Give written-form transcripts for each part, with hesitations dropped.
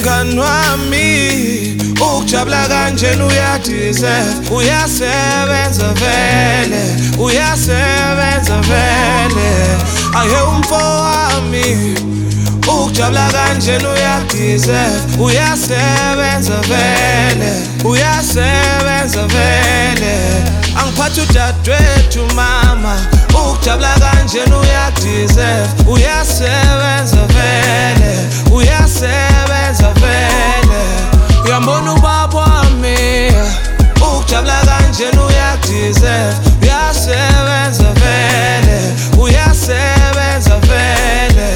mngani wami ukujabula kanjena uyadeserve uyasebenza vele uyasebenza vele aye umfowami ukujabula kanjena uyadeserve uyasebenza vele uyasebenza vele angiphatha udadewethu mama ukujabula kanjena uyadeserve uyasebenza vele uyasebenza vele uyambona ubaba wami ukujabula kanjena uyadeserve uyasebenza vele uyasebenza vele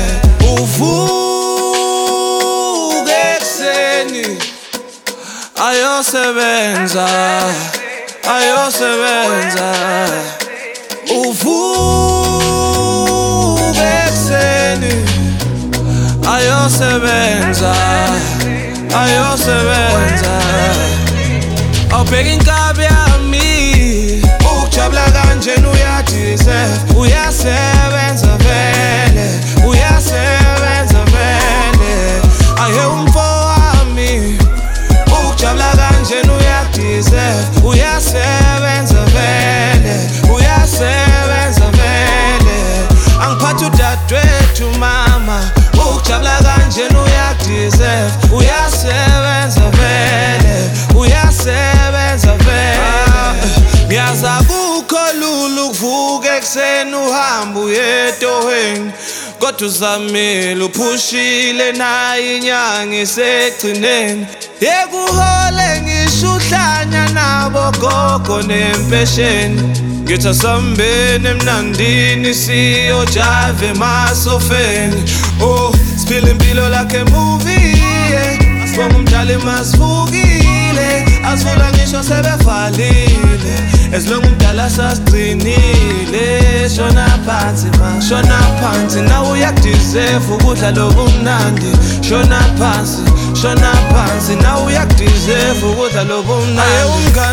uvuke ekseni ayosebenza ayosebenza uvuke ekseni ayosebenza ayosebenza awubheka inkabi yami ukujabula kanjena uyadeserve uyasebenza vele uyasebenza vele aye umfowami ukujabula kanjena uyadeserve uyasebenza vele uyasebenza vele angiphatha udadewethu mama ukujabula kanjena uyadeserve uyasebenza vele uyasebenza vele ngiyaza kukho lula ukuvuka ekseni uhamba uyetohweni kodwa uzamile uphushile naye inyanga isegcineni yekuhole ngisho uhlanya nabo gogo nempesheni ngithi asambeni emnandini siyojive emasofeni oh siphila impilo like a movie asibonga umdala masivukile asifuna ngisho sebevalile esilonga umdala sasigcinile shona phansi ma shona phansi nawe uyadeserve ukudla lobumnandi shona phansi nawe uyadeserve ukudla lobumnandi